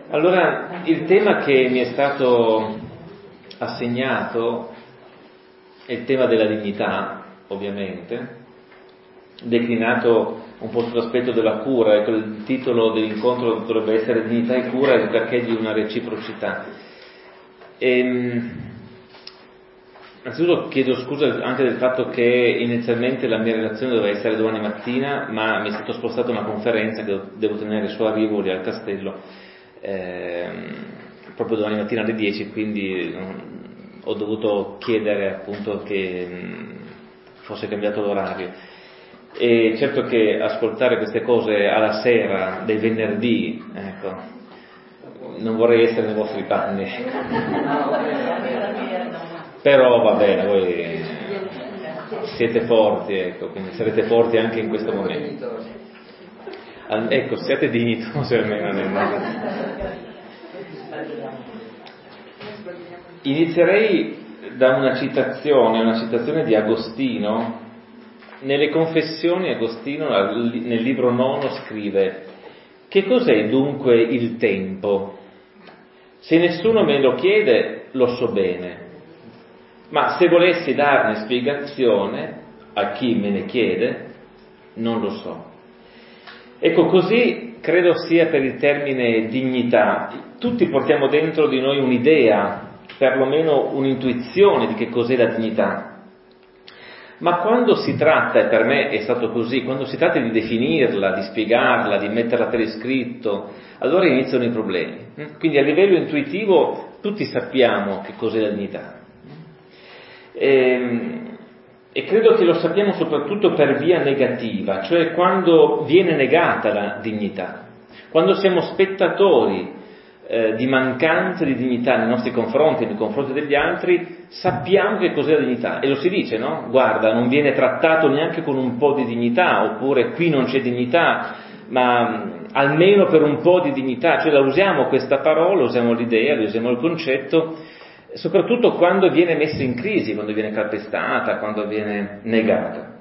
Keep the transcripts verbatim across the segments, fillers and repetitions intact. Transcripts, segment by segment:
Allora, il tema che mi è stato assegnato è il tema della dignità, ovviamente, declinato un po' sull'aspetto della cura. Ecco, il titolo dell'incontro dovrebbe essere Dignità e cura, il perché di una reciprocità. E, innanzitutto chiedo scusa anche del fatto che inizialmente la mia relazione doveva essere domani mattina, ma mi è stata spostata una conferenza che devo tenere su arrivo lì al castello ehm, proprio domani mattina alle dieci, quindi um, ho dovuto chiedere appunto che um, fosse cambiato l'orario. E certo che ascoltare queste cose alla sera dei venerdì, ecco, non vorrei essere nei vostri panni. Però va bene, voi siete forti, ecco, quindi sarete forti anche in questo momento. Ecco, siate dignitosi almeno nel mondo. Inizierei da una citazione, una citazione di Agostino. Nelle Confessioni Agostino, nel libro nono, scrive: che cos'è dunque il tempo? Se nessuno me lo chiede, lo so bene. Ma se volessi darne spiegazione a chi me ne chiede, non lo so. Ecco, così credo sia per il termine dignità. Tutti portiamo dentro di noi un'idea, perlomeno un'intuizione di che cos'è la dignità. Ma quando si tratta, e per me è stato così, quando si tratta di definirla, di spiegarla, di metterla per iscritto, allora iniziano i problemi. Quindi a livello intuitivo tutti sappiamo che cos'è la dignità. E, e credo che lo sappiamo soprattutto per via negativa, cioè quando viene negata la dignità, quando siamo spettatori eh, di mancanza di dignità nei nostri confronti, nei confronti degli altri, sappiamo che cos'è la dignità e lo si dice, no? Guarda, non viene trattato neanche con un po' di dignità, oppure qui non c'è dignità, ma almeno per un po' di dignità, cioè la usiamo questa parola, usiamo l'idea, usiamo il concetto, soprattutto quando viene messa in crisi, quando viene calpestata, quando viene negata.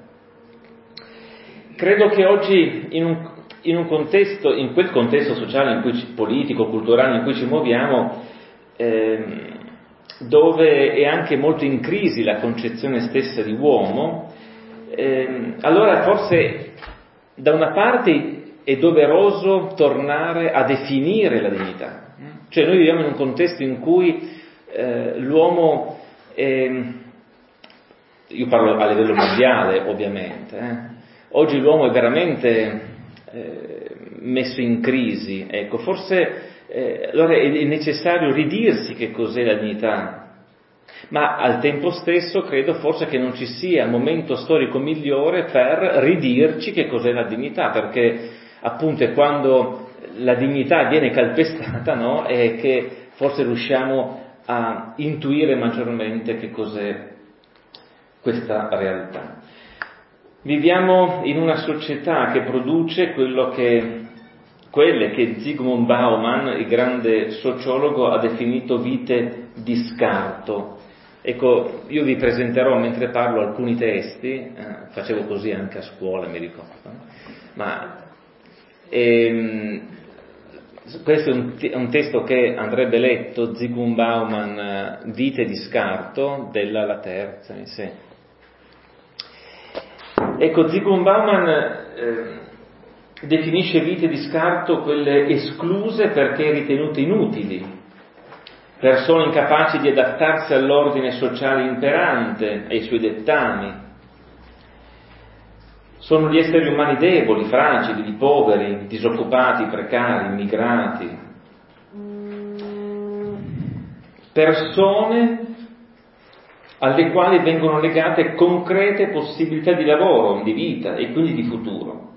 Credo che oggi in un, in un contesto, in quel contesto sociale, in cui ci, politico, culturale in cui ci muoviamo, ehm, dove è anche molto in crisi la concezione stessa di uomo, ehm, allora forse da una parte è doveroso tornare a definire la dignità. Cioè noi viviamo in un contesto in cui Eh, l'uomo, è, io parlo a livello mondiale ovviamente, eh. Oggi l'uomo è veramente eh, messo in crisi, ecco, forse eh, allora è, è necessario ridirsi che cos'è la dignità, ma al tempo stesso credo forse che non ci sia momento storico migliore per ridirci che cos'è la dignità, perché appunto è quando la dignità viene calpestata, no? E che forse riusciamo a intuire maggiormente che cos'è questa realtà. Viviamo in una società che produce quello che, quelle che Zygmunt Bauman, il grande sociologo, ha definito vite di scarto. Ecco, io vi presenterò mentre parlo alcuni testi, eh, facevo così anche a scuola, mi ricordo, ma ehm, questo è un, è un testo che andrebbe letto, Zygmunt Bauman, Vite di scarto, della La Terza, mi sa. Ecco, Zygmunt Bauman eh, definisce vite di scarto quelle escluse perché ritenute inutili, persone incapaci di adattarsi all'ordine sociale imperante, ai suoi dettami. Sono gli esseri umani deboli, fragili, poveri, disoccupati, precari, immigrati. Persone alle quali vengono legate concrete possibilità di lavoro, di vita e quindi di futuro.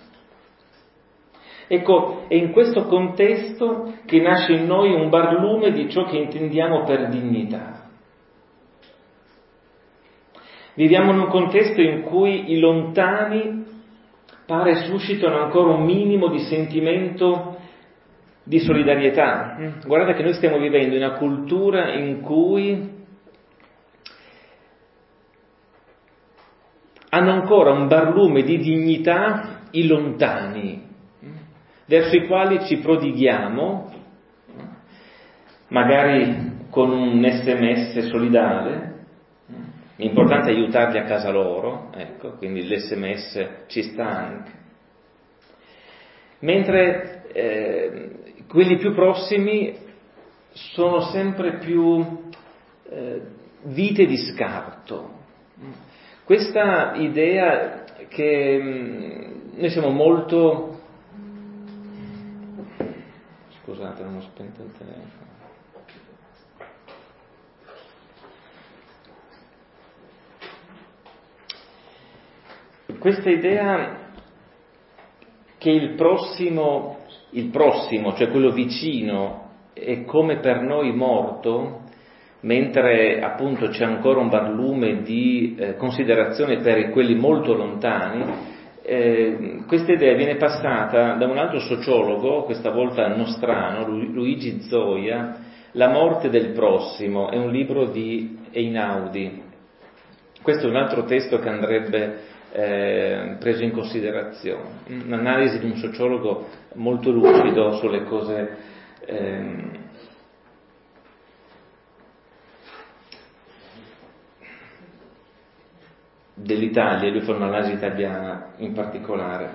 Ecco, è in questo contesto che nasce in noi un barlume di ciò che intendiamo per dignità. Viviamo in un contesto in cui i lontani pare suscitano ancora un minimo di sentimento di solidarietà. Guardate che noi stiamo vivendo in una cultura in cui hanno ancora un barlume di dignità i lontani, verso i quali ci prodighiamo, magari con un esse emme esse solidale. L'importante è aiutarli a casa loro, ecco, quindi l'esse emme esse ci sta anche. Mentre eh, quelli più prossimi sono sempre più eh, vite di scarto. Questa idea che mh, noi siamo molto... Scusate, non ho spento il telefono. Questa idea che il prossimo, il prossimo, cioè quello vicino, è come per noi morto, mentre appunto c'è ancora un barlume di eh, considerazione per quelli molto lontani, eh, questa idea viene passata da un altro sociologo, questa volta nostrano, Luigi Zoia, La morte del prossimo, è un libro di Einaudi. Questo è un altro testo che andrebbe Eh, preso in considerazione, un'analisi di un sociologo molto lucido sulle cose ehm, dell'Italia, lui fa un'analisi italiana in particolare.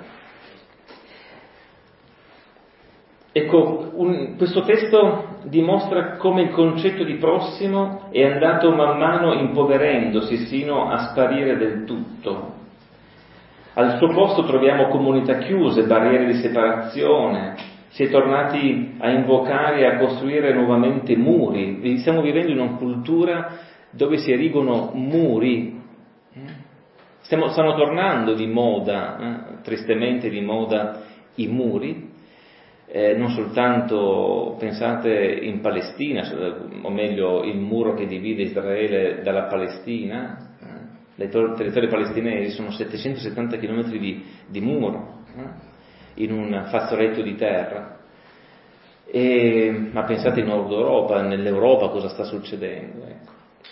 Ecco, un, questo testo dimostra come il concetto di prossimo è andato man mano impoverendosi sino a sparire del tutto. Al suo posto troviamo comunità chiuse, barriere di separazione, si è tornati a invocare e a costruire nuovamente muri. Stiamo vivendo in una cultura dove si erigono muri. Stiamo, stanno tornando di moda, eh, tristemente di moda, i muri, eh, non soltanto, pensate, in Palestina, o meglio il muro che divide Israele dalla Palestina. I territori palestinesi sono settecentosettanta chilometri di, di muro, eh? in un fazzoletto di terra. E, ma pensate in Nord Europa, nell'Europa cosa sta succedendo? Ecco.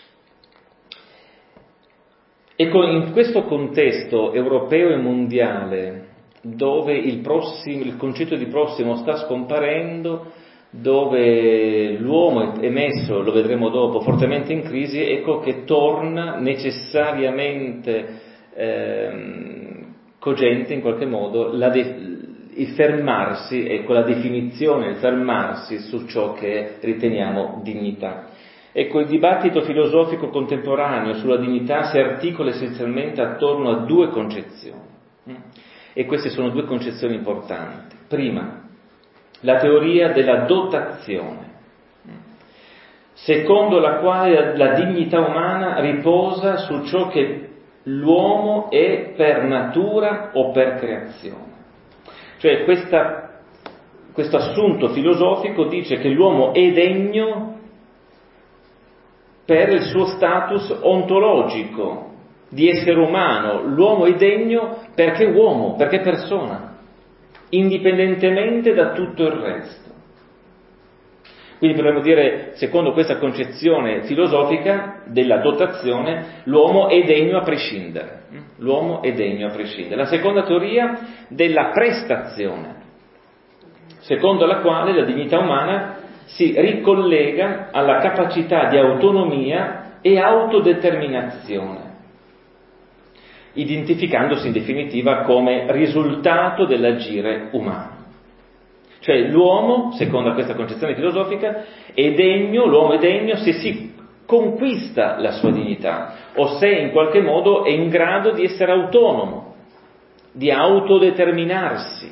Ecco, in questo contesto europeo e mondiale, dove il, prossimo, il concetto di prossimo sta scomparendo, dove l'uomo è messo, lo vedremo dopo, fortemente in crisi, ecco che torna necessariamente ehm, cogente in qualche modo la de- il fermarsi, ecco la definizione, il fermarsi su ciò che riteniamo dignità. Ecco, il dibattito filosofico contemporaneo sulla dignità si articola essenzialmente attorno a due concezioni, e queste sono due concezioni importanti. Prima, la teoria della dotazione, secondo la quale la dignità umana riposa su ciò che l'uomo è per natura o per creazione. Cioè questa, questo assunto filosofico dice che l'uomo è degno per il suo status ontologico di essere umano, l'uomo è degno perché uomo, perché persona, indipendentemente da tutto il resto. Quindi potremmo dire, secondo questa concezione filosofica della dotazione, l'uomo è degno a prescindere. L'uomo è degno a prescindere. La seconda teoria della prestazione, secondo la quale la dignità umana si ricollega alla capacità di autonomia e autodeterminazione, identificandosi in definitiva come risultato dell'agire umano. Cioè l'uomo, secondo questa concezione filosofica, è degno, l'uomo è degno se si conquista la sua dignità, o se in qualche modo è in grado di essere autonomo, di autodeterminarsi.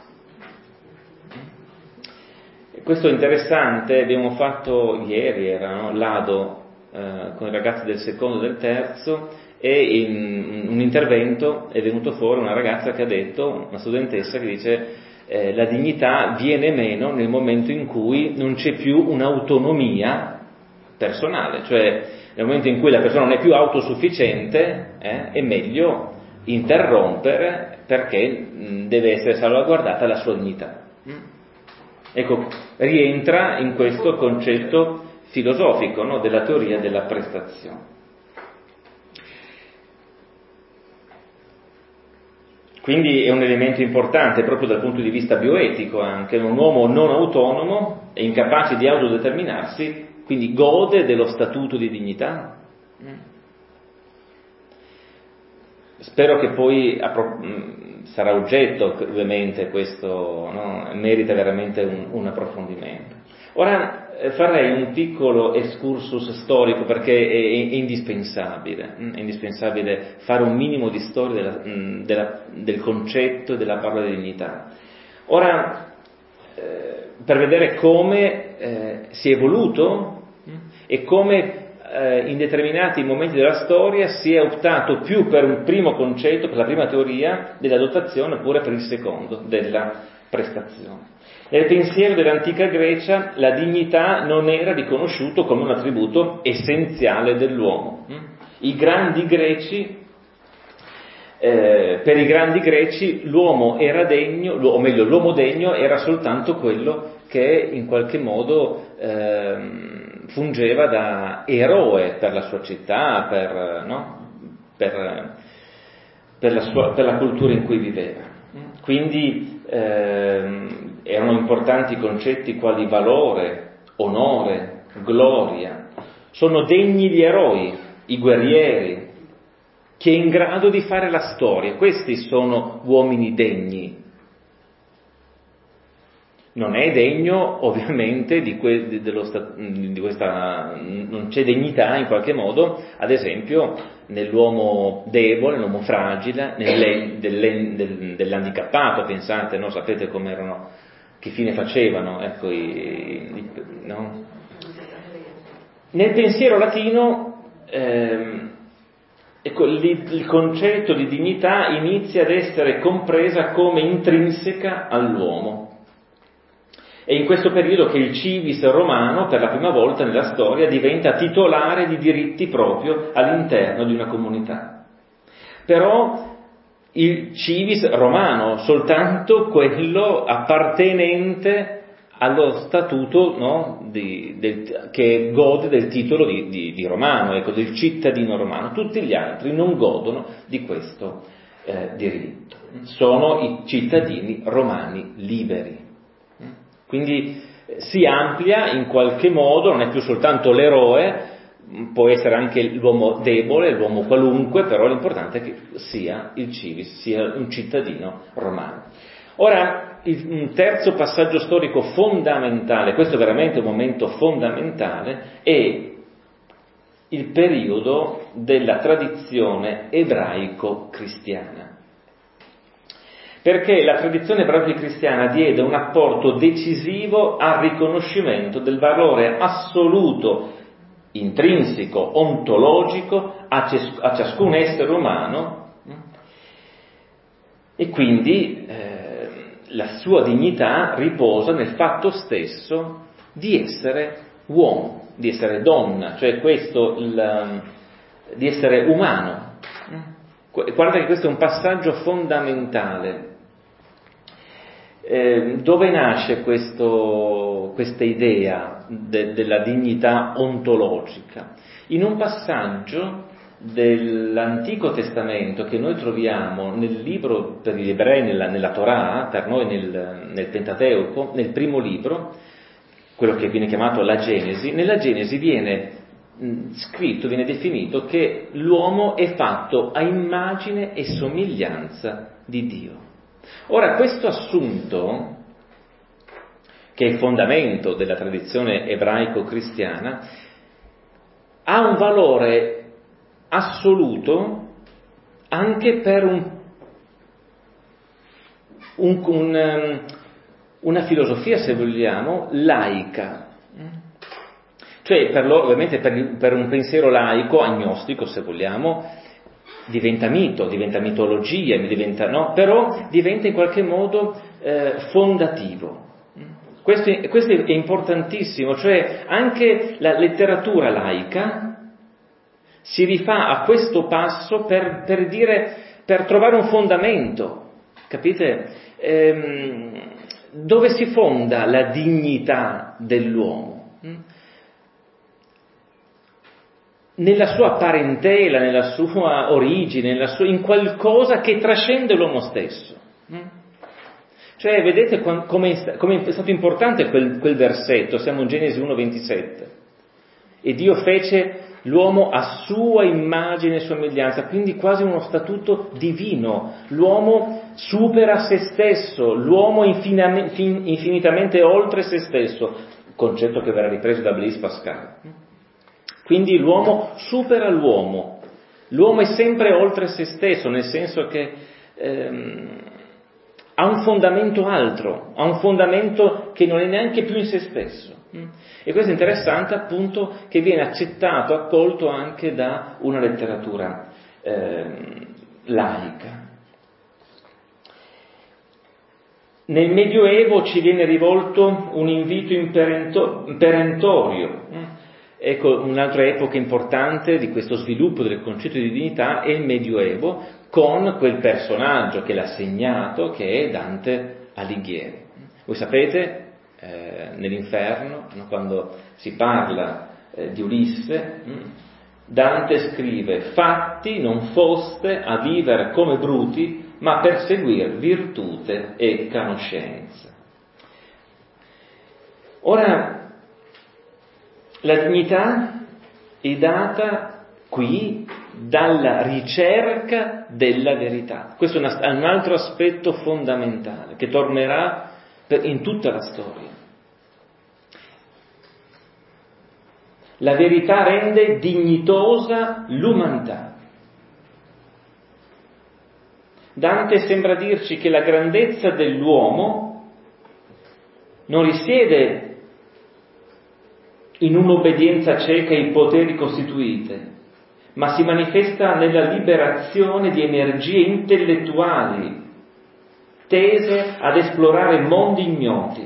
Questo è interessante, abbiamo fatto ieri, era no, l'Ado eh, con i ragazzi del secondo e del terzo, e in un intervento è venuto fuori una ragazza che ha detto, una studentessa che dice eh, la dignità viene meno nel momento in cui non c'è più un'autonomia personale, cioè nel momento in cui la persona non è più autosufficiente eh, è meglio interrompere perché mh, deve essere salvaguardata la sua dignità. Ecco, rientra in questo concetto filosofico, no, della teoria della prestazione. Quindi è un elemento importante proprio dal punto di vista bioetico anche, un uomo non autonomo e incapace di autodeterminarsi, quindi gode dello statuto di dignità. Spero che poi sarà oggetto, ovviamente, questo, no? Merita veramente un, un approfondimento. Ora farei un piccolo excursus storico perché è, è indispensabile, è indispensabile fare un minimo di storia della, della, del concetto e della parola di dignità. Ora, eh, per vedere come eh, si è evoluto e come eh, in determinati momenti della storia si è optato più per un primo concetto, per la prima teoria della dotazione, oppure per il secondo, della prestazione. Nel pensiero dell'antica Grecia la dignità non era riconosciuto come un attributo essenziale dell'uomo. I grandi greci, eh, per i grandi greci l'uomo era degno, o meglio l'uomo degno era soltanto quello che in qualche modo eh, fungeva da eroe per la sua città, per, no? per, per, la sua, per la cultura in cui viveva. Quindi eh, erano importanti concetti quali valore, onore, gloria. Sono degni gli eroi, i guerrieri, chi è in grado di fare la storia. Questi sono uomini degni. Non è degno, ovviamente, di, que, di, dello, di questa, non c'è dignità in qualche modo, ad esempio, nell'uomo debole, nell'uomo fragile, nel, del, del, dell'handicappato, pensate, no? Sapete come erano, che fine facevano, ecco, i, i, no? Nel pensiero latino, ehm, ecco, il, il concetto di dignità inizia ad essere compresa come intrinseca all'uomo. È in questo periodo che il civis romano, per la prima volta nella storia, diventa titolare di diritti proprio all'interno di una comunità. Però il civis romano, soltanto quello appartenente allo statuto, no, di, del, che gode del titolo di, di, di romano, ecco, del cittadino romano. Tutti gli altri non godono di questo eh, diritto. Sono i cittadini romani liberi. Quindi si amplia in qualche modo, non è più soltanto l'eroe, può essere anche l'uomo debole, l'uomo qualunque, però l'importante è che sia il civis, sia un cittadino romano. Ora, un terzo passaggio storico fondamentale, questo è veramente un momento fondamentale, è il periodo della tradizione ebraico-cristiana. Perché la tradizione ebraico-cristiana diede un apporto decisivo al riconoscimento del valore assoluto, intrinseco, ontologico a, cies- a ciascun essere umano e quindi eh, la sua dignità riposa nel fatto stesso di essere uomo, di essere donna, cioè questo, il, di essere umano. Guarda che questo è un passaggio fondamentale. Eh, dove nasce questo, questa idea de, della dignità ontologica? In un passaggio dell'Antico Testamento che noi troviamo nel libro per gli ebrei, nella, nella Torah, per noi nel, nel Pentateuco, nel primo libro, quello che viene chiamato la Genesi. Nella Genesi viene mh, scritto, viene definito che l'uomo è fatto a immagine e somiglianza di Dio. Ora, questo assunto, che è il fondamento della tradizione ebraico-cristiana, ha un valore assoluto anche per un, un, un, una filosofia, se vogliamo, laica. Cioè, per lo, ovviamente per, per un pensiero laico, agnostico, se vogliamo, diventa mito, diventa mitologia, diventa, no? Però diventa in qualche modo eh, fondativo. Questo è, questo è importantissimo, cioè anche la letteratura laica si rifà a questo passo per, per dire, per trovare un fondamento, capite? Ehm, dove si fonda la dignità dell'uomo? nella sua parentela, nella sua origine, nella sua, in qualcosa che trascende l'uomo stesso. Cioè, vedete come è stato importante quel, quel versetto, siamo in Genesi uno ventisette, e Dio fece l'uomo a sua immagine e somiglianza, quindi quasi uno statuto divino. L'uomo supera se stesso, l'uomo infinitamente oltre se stesso, concetto che verrà ripreso da Blaise Pascal. Quindi l'uomo supera l'uomo, l'uomo è sempre oltre se stesso, nel senso che ehm, ha un fondamento altro, ha un fondamento che non è neanche più in se stesso. E questo è interessante, appunto, che viene accettato, accolto anche da una letteratura eh, laica. Nel Medioevo ci viene rivolto un invito imperento- perentorio. Ecco, un'altra epoca importante di questo sviluppo del concetto di divinità è il Medioevo, con quel personaggio che l'ha segnato, che è Dante Alighieri. Voi sapete, eh, nell'Inferno, no, quando si parla eh, di Ulisse, mh, Dante scrive: «Fatti non foste a vivere come bruti, ma per seguir virtute e conoscenza». Ora, la dignità è data qui dalla ricerca della verità. Questo è un altro aspetto fondamentale che tornerà in tutta la storia. La verità rende dignitosa l'umanità. Dante sembra dirci che la grandezza dell'uomo non risiede in un'obbedienza cieca ai poteri costituite, ma si manifesta nella liberazione di energie intellettuali tese ad esplorare mondi ignoti.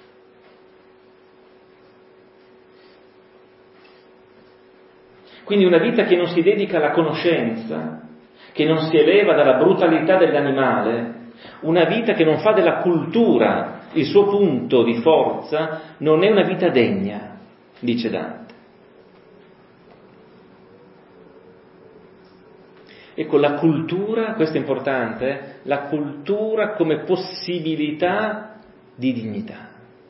Quindi una vita che non si dedica alla conoscenza, che non si eleva dalla brutalità dell'animale, una vita che non fa della cultura il suo punto di forza, non è una vita degna, dice Dante. Ecco, la cultura, questo è importante, eh? La cultura come possibilità di dignità.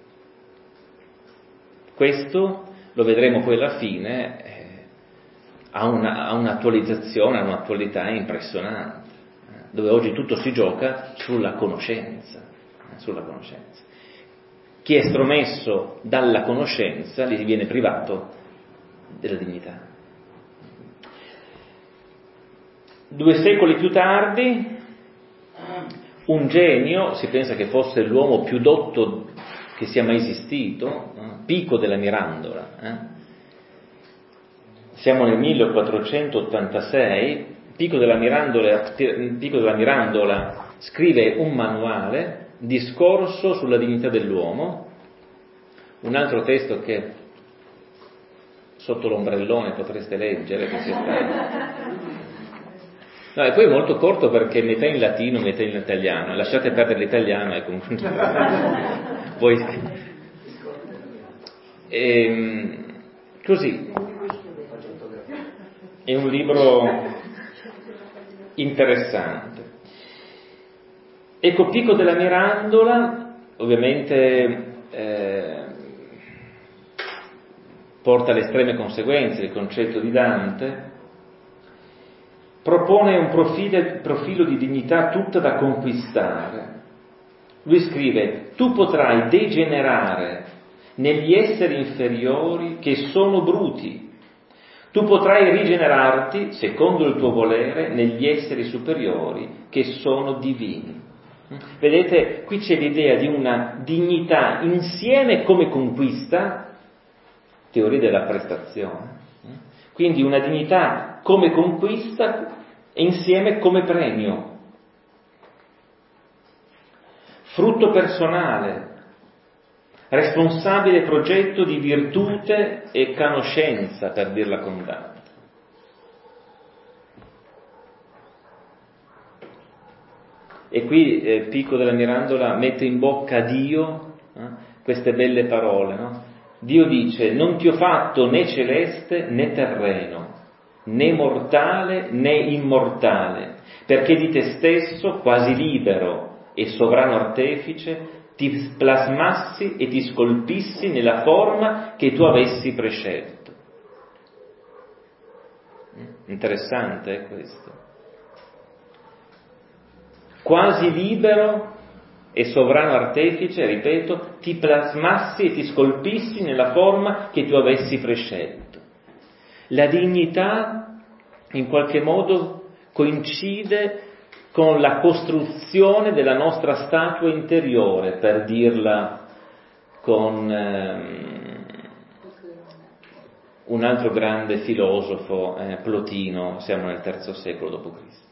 Questo, lo vedremo poi alla fine, eh, ha, una, ha un'attualizzazione, ha un'attualità impressionante, eh? Dove oggi tutto si gioca sulla conoscenza, eh? sulla conoscenza. Chi è estromesso dalla conoscenza gli viene privato della dignità. Due secoli più tardi, un genio, si pensa che fosse l'uomo più dotto che sia mai esistito, eh? Pico della Mirandola. Eh? Siamo nel millequattrocentottantasei, Pico della Mirandola, Pico della Mirandola scrive un manuale, Discorso sulla dignità dell'uomo, un altro testo che sotto l'ombrellone potreste leggere, che si No, e poi è molto corto perché metà in latino, metà in italiano. Lasciate perdere l'italiano e comunque poi e, così è un libro interessante. Ecco, Pico della Mirandola ovviamente eh, porta alle estreme conseguenze il concetto di Dante. Propone un profilo, profilo di dignità tutta da conquistare. Lui scrive: tu potrai degenerare negli esseri inferiori che sono bruti, tu potrai rigenerarti, secondo il tuo volere, negli esseri superiori che sono divini. Vedete, qui c'è l'idea di una dignità insieme come conquista, teoria della prestazione, quindi una dignità come conquista e insieme come premio, frutto personale, responsabile progetto di virtute e conoscenza, per dirla con Dante. E qui eh, Pico della Mirandola mette in bocca a Dio eh, queste belle parole, no? Dio dice: non ti ho fatto né celeste né terreno, né mortale né immortale, perché di te stesso, quasi libero e sovrano artefice, ti plasmassi e ti scolpissi nella forma che tu avessi prescelto. Interessante è questo. Quasi libero e sovrano artefice, ripeto, ti plasmassi e ti scolpissi nella forma che tu avessi prescelto. La dignità in qualche modo coincide con la costruzione della nostra statua interiore, per dirla con ehm, un altro grande filosofo, eh, Plotino, siamo nel terzo secolo dopo Cristo.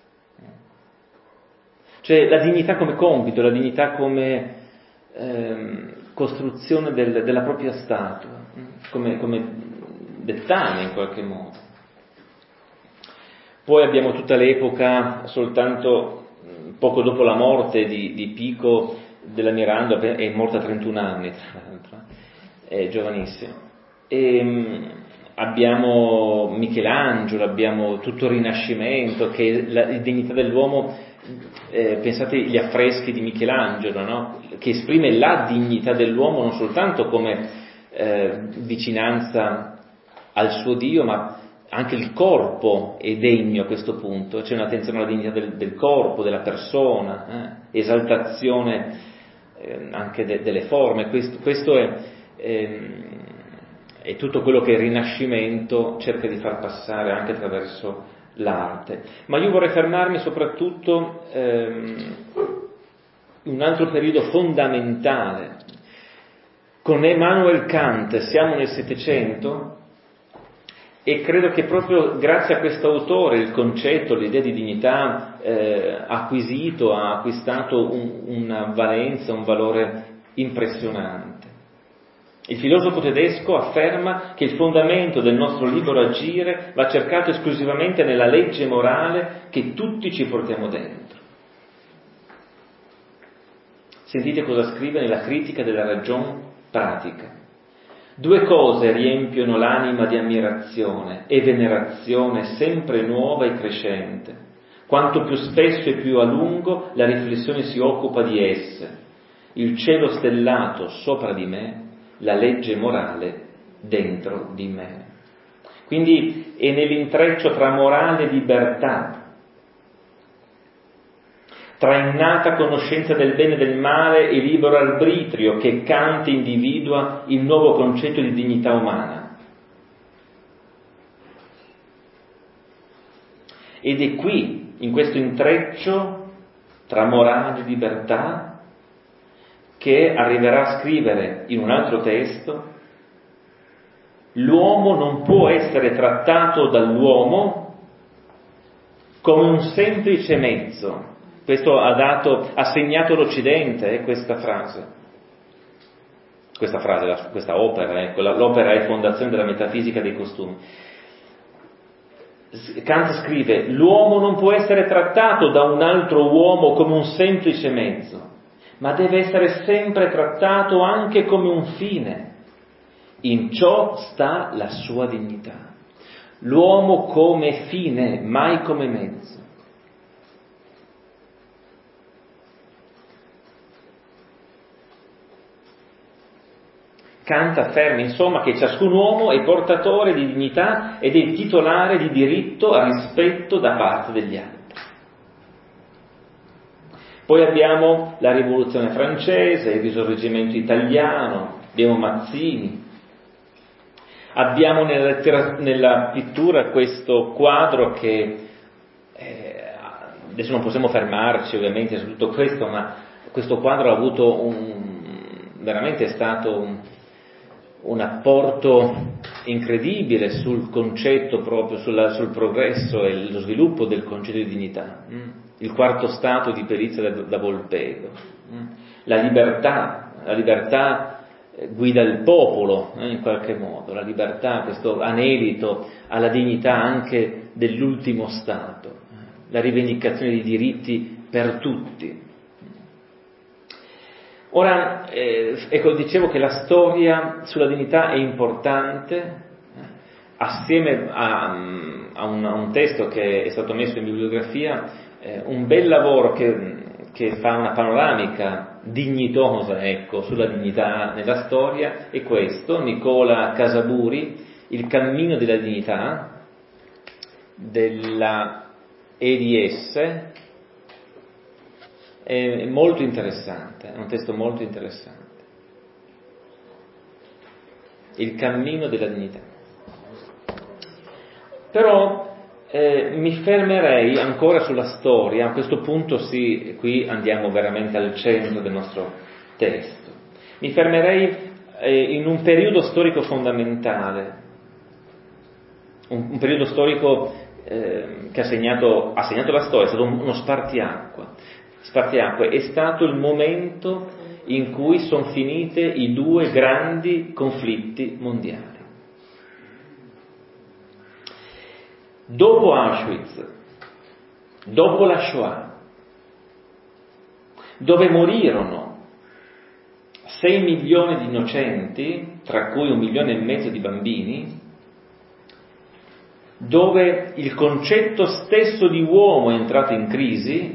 Cioè la dignità come compito, la dignità come ehm, costruzione del, della propria statua, come, come dettame in qualche modo. Poi abbiamo tutta l'epoca, soltanto poco dopo la morte di, di Pico della Mirandola, è morta a trentuno anni tra l'altro, è giovanissima, e abbiamo Michelangelo, abbiamo tutto il Rinascimento, che la, la dignità dell'uomo, eh, pensate agli affreschi di Michelangelo, no? Che esprime la dignità dell'uomo non soltanto come eh, vicinanza al suo Dio, ma anche il corpo è degno a questo punto, c'è un'attenzione alla dignità del, del corpo, della persona, eh? esaltazione eh, anche de, delle forme. Questo, questo è, è, è tutto quello che il Rinascimento cerca di far passare anche attraverso l'arte. Ma io vorrei fermarmi soprattutto ehm, in un altro periodo fondamentale. Con Immanuel Kant siamo nel Settecento, e credo che proprio grazie a questo autore il concetto, l'idea di dignità eh, acquisito, ha acquistato un, una valenza, un valore impressionante. Il filosofo tedesco afferma che il fondamento del nostro libero agire va cercato esclusivamente nella legge morale che tutti ci portiamo dentro. Sentite cosa scrive nella Critica della ragion pratica. Due cose riempiono l'anima di ammirazione e venerazione sempre nuova e crescente, quanto più spesso e più a lungo la riflessione si occupa di esse: il cielo stellato sopra di me, la legge morale dentro di me. Quindi è nell'intreccio tra morale e libertà, tra innata conoscenza del bene e del male e libero arbitrio, che Kant individua il nuovo concetto di dignità umana. Ed è qui, in questo intreccio tra morale e libertà, che arriverà a scrivere in un altro testo: l'uomo non può essere trattato dall'uomo come un semplice mezzo. Questo ha dato, ha segnato l'Occidente, eh, questa frase, questa frase, questa opera, ecco, l'opera è fondazione della metafisica dei costumi. Kant scrive: l'uomo non può essere trattato da un altro uomo come un semplice mezzo, ma deve essere sempre trattato anche come un fine. In ciò sta la sua dignità. L'uomo come fine, mai come mezzo. Kant afferma insomma che ciascun uomo è portatore di dignità ed è titolare di diritto a rispetto da parte degli altri. Poi abbiamo la Rivoluzione francese, il Risorgimento italiano, abbiamo Mazzini, abbiamo nella, lettera, nella pittura questo quadro che eh, adesso non possiamo fermarci ovviamente su tutto questo, ma questo quadro ha avuto un veramente è stato un un apporto incredibile sul concetto proprio, sulla, sul progresso e lo sviluppo del concetto di dignità. Il quarto stato di perizia da, da Volpego. La libertà, la libertà guida il popolo, eh, in qualche modo, la libertà, questo anelito alla dignità anche dell'ultimo stato, la rivendicazione di diritti per tutti. Ora, eh, ecco, dicevo che la storia sulla dignità è importante, assieme a, a, un, a un testo che è stato messo in bibliografia, eh, un bel lavoro che, che fa una panoramica dignitosa, ecco, sulla dignità nella storia, è questo, Nicola Casaburi, Il cammino della dignità, della E D S, è molto interessante, è un testo molto interessante. Il cammino della dignità. Però eh, mi fermerei ancora sulla storia, a questo punto sì, qui andiamo veramente al centro del nostro testo. Mi fermerei eh, in un periodo storico fondamentale, un, un periodo storico eh, che ha segnato, ha segnato la storia, è stato uno spartiacque. Spartiacque è stato il momento in cui sono finite i due grandi conflitti mondiali. Dopo Auschwitz, dopo la Shoah, dove morirono sei milioni di innocenti, tra cui un milione e mezzo di bambini, dove il concetto stesso di uomo è entrato in crisi,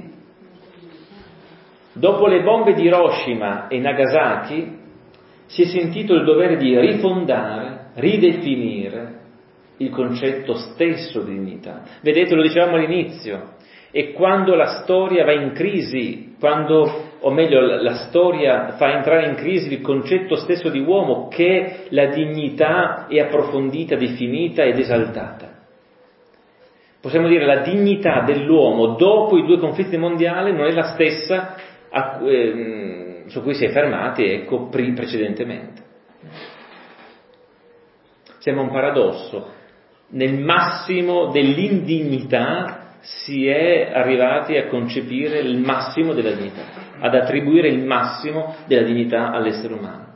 dopo le bombe di Hiroshima e Nagasaki, si è sentito il dovere di rifondare, ridefinire il concetto stesso di dignità. Vedete, lo dicevamo all'inizio, è quando la storia va in crisi, quando, o meglio, la storia fa entrare in crisi il concetto stesso di uomo, che la dignità è approfondita, definita ed esaltata. Possiamo dire la dignità dell'uomo dopo i due conflitti mondiali non è la stessa a, eh, su cui si è fermati, ecco, pre- precedentemente. Sembra un paradosso. Nel massimo dell'indignità si è arrivati a concepire il massimo della dignità, ad attribuire il massimo della dignità all'essere umano.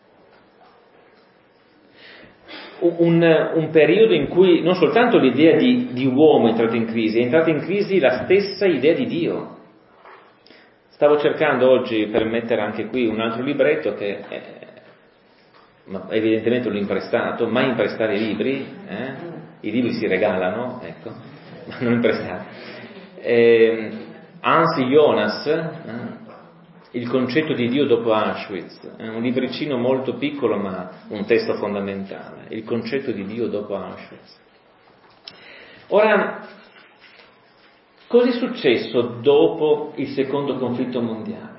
Un, un periodo in cui non soltanto l'idea di, di uomo è entrata in crisi, è entrata in crisi la stessa idea di Dio. Stavo cercando oggi per mettere anche qui un altro libretto che è, ma evidentemente l'ho imprestato, mai imprestare i libri, eh? I libri si regalano, ecco, ma non imprestare. Eh, Hans Jonas, eh? Il concetto di Dio dopo Auschwitz, è un libricino molto piccolo ma un testo fondamentale, il concetto di Dio dopo Auschwitz. Ora, cosa è successo dopo il secondo conflitto mondiale?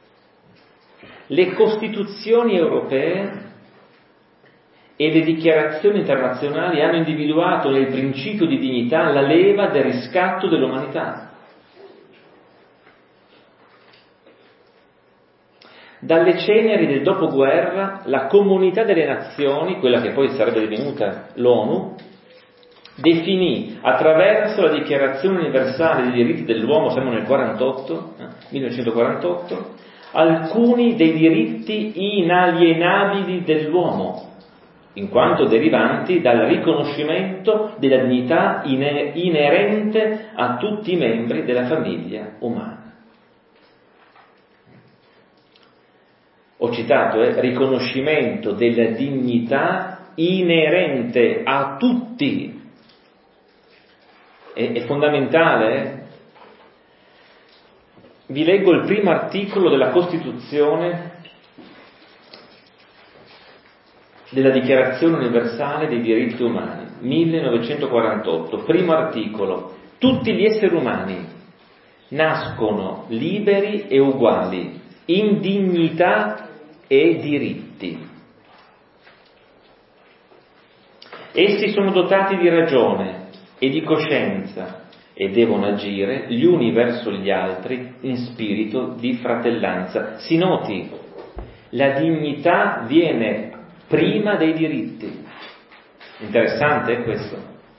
Le costituzioni europee e le dichiarazioni internazionali hanno individuato nel principio di dignità la leva del riscatto dell'umanità. Dalle ceneri del dopoguerra, la comunità delle nazioni, quella che poi sarebbe divenuta l'ONU, definì attraverso la Dichiarazione universale dei diritti dell'uomo, siamo nel quarantotto, eh, millenovecentoquarantotto, alcuni dei diritti inalienabili dell'uomo, in quanto derivanti dal riconoscimento della dignità inerente a tutti i membri della famiglia umana. Ho citato, eh, riconoscimento della dignità inerente a tutti. È, è fondamentale. Eh? Vi leggo il primo articolo della Costituzione della Dichiarazione universale dei diritti umani, millenovecentoquarantotto. Primo articolo. Tutti gli esseri umani nascono liberi e uguali, in dignità e diritti. Essi sono dotati di ragione e di coscienza e devono agire gli uni verso gli altri in spirito di fratellanza. Si noti, la dignità viene prima dei diritti. Interessante questo.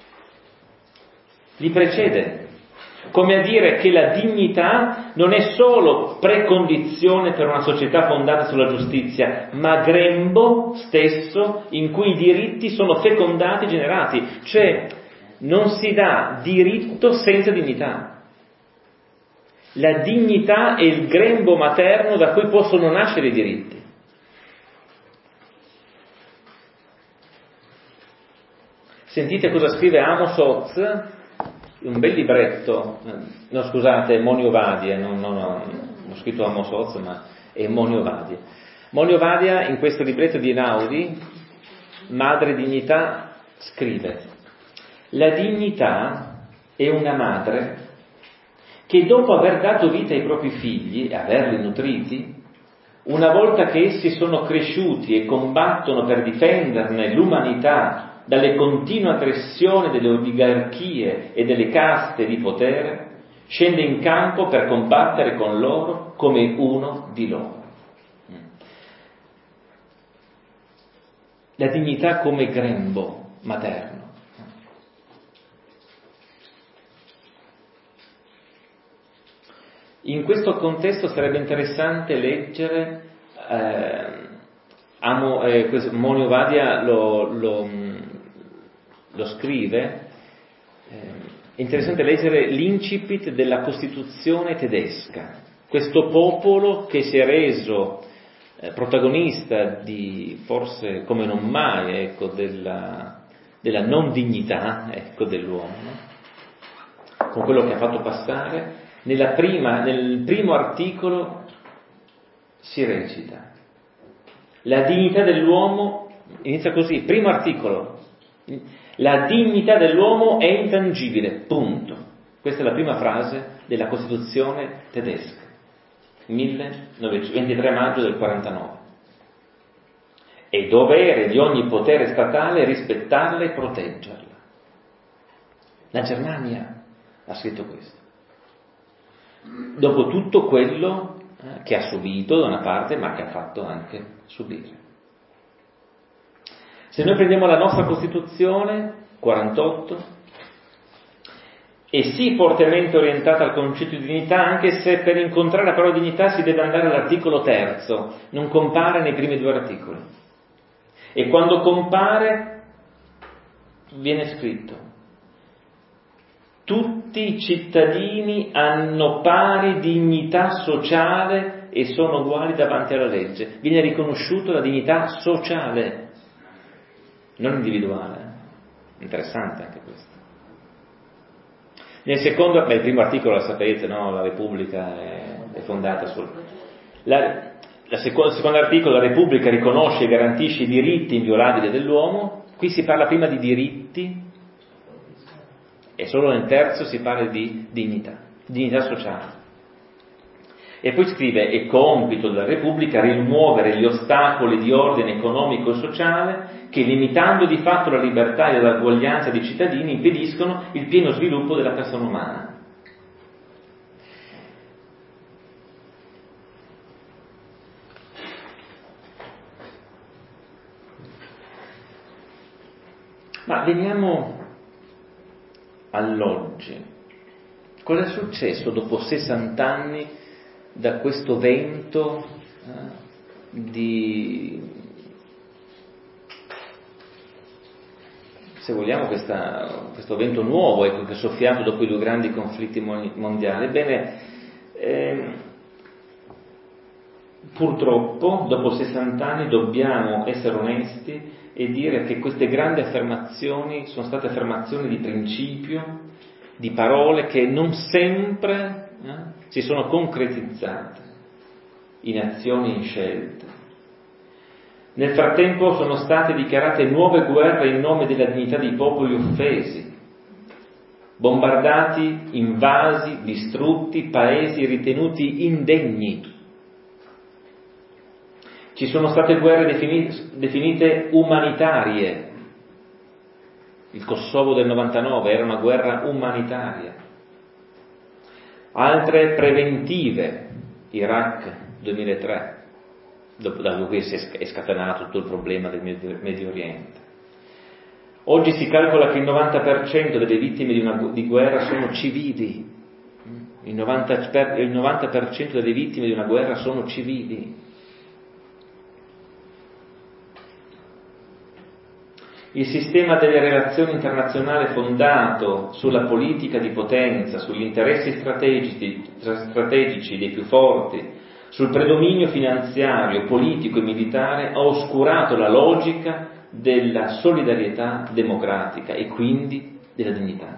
Li precede. Come a dire che la dignità non è solo precondizione per una società fondata sulla giustizia, ma grembo stesso in cui i diritti sono fecondati e generati. Cioè, non si dà diritto senza dignità. La dignità è il grembo materno da cui possono nascere i diritti. Sentite cosa scrive Amos Oz, un bel libretto, no scusate, Moni Ovadia, non, non, non, non ho scritto Amos Oz, ma è Moni Ovadia. Moni Ovadia in questo libretto di Einaudi, Madre Dignità, scrive: la dignità è una madre che dopo aver dato vita ai propri figli e averli nutriti, una volta che essi sono cresciuti e combattono per difenderne l'umanità dalle continue aggressioni delle oligarchie e delle caste di potere, scende in campo per combattere con loro come uno di loro. La dignità come grembo materno. In questo contesto sarebbe interessante leggere, eh, amo, eh, questo, Moni Ovadia lo, lo, lo scrive, eh, è interessante leggere l'incipit della Costituzione tedesca, questo popolo che si è reso eh, protagonista di, forse come non mai, ecco, della, della non dignità, ecco, dell'uomo, no? Con quello che ha fatto passare. Nella prima, nel primo articolo si recita: la dignità dell'uomo, inizia così, primo articolo, la dignità dell'uomo è intangibile, punto. Questa è la prima frase della Costituzione tedesca, ventitré maggio del quarantanove. È dovere di ogni potere statale rispettarla e proteggerla. La Germania ha scritto questo. Dopo tutto quello eh, che ha subito da una parte, ma che ha fatto anche subire. Se noi prendiamo la nostra Costituzione, quarantotto, è sì fortemente orientata al concetto di dignità, anche se per incontrare la parola dignità si deve andare all'articolo terzo, non compare nei primi due articoli. E quando compare viene scritto: tutti i cittadini hanno pari dignità sociale e sono uguali davanti alla legge. Viene riconosciuta la dignità sociale, non individuale. Interessante anche questo. Nel secondo, beh, il primo articolo lo sapete, no? La Repubblica è, è fondata sul... La, la seco, il secondo articolo, la Repubblica riconosce e garantisce i diritti inviolabili dell'uomo. Qui si parla prima di diritti, e solo nel terzo si parla di dignità, dignità sociale. E poi scrive: è compito della Repubblica rimuovere gli ostacoli di ordine economico e sociale che, limitando di fatto la libertà e l'uguaglianza dei cittadini, impediscono il pieno sviluppo della persona umana. Ma veniamo all'oggi. Cosa è successo dopo sessanta anni da questo vento eh, di, se vogliamo, questa, questo vento nuovo, ecco, che è soffiato dopo i due grandi conflitti mondiali? Ebbene, eh, purtroppo dopo sessanta anni dobbiamo essere onesti e dire che queste grandi affermazioni sono state affermazioni di principio, di parole che non sempre eh, si sono concretizzate in azioni e in scelte. Nel frattempo sono state dichiarate nuove guerre in nome della dignità dei popoli offesi, bombardati, invasi, distrutti paesi ritenuti indegni. Ci sono state guerre defini- definite umanitarie. Il Kosovo del novantanove era una guerra umanitaria. Altre preventive, Iraq duemilatré, dopo, da cui si è scatenato tutto il problema del Medio, Medio Oriente. Oggi si calcola che il novanta per cento delle vittime di, una, di guerra sono civili. Il novanta per cento, il novanta per cento delle vittime di una guerra sono civili. Il sistema delle relazioni internazionali fondato sulla politica di potenza, sugli interessi strategici, strategici dei più forti, sul predominio finanziario, politico e militare ha oscurato la logica della solidarietà democratica e quindi della dignità.